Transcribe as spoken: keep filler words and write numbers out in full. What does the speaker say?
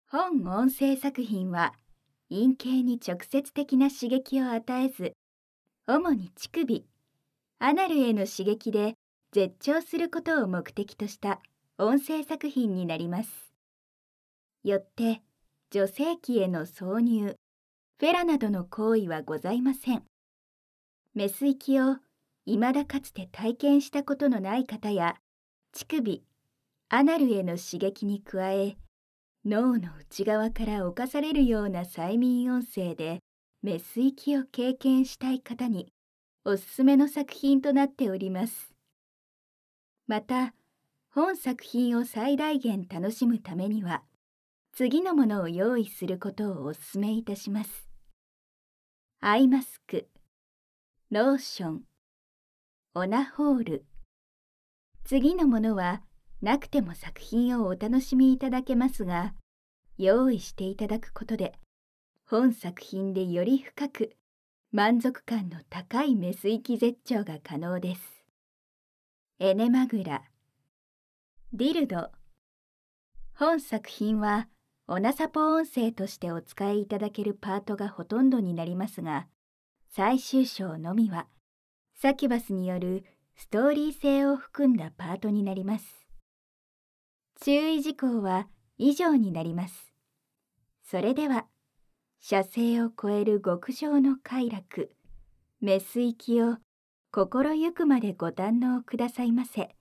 本音声作品は陰茎に直接的な刺激を与えず、主に乳首、アナルへの刺激で絶頂することを目的とした音声作品になります。よって女性器への挿入、フェラなどの行為はございません。メス域を未だかつて体験したことのない方や、乳首、アナルへの刺激に加え、脳の内側から侵されるような催眠音声でメス域を経験したい方におすすめの作品となっております。また、本作品を最大限楽しむためには、次のものを用意することをお勧めいたします。アイマスク、ローション、オナホール。次のものはなくても作品をお楽しみいただけますが、用意していただくことで、本作品でより深く満足感の高いメス域絶頂が可能です。エネマグラ、ディルド。本作品はオナサポ音声としてお使いいただけるパートがほとんどになりますが、最終章のみはサキュバスによるストーリー性を含んだパートになります。注意事項は以上になります。それでは、射精を超える極上の快楽、メス域を心ゆくまでご堪能くださいませ。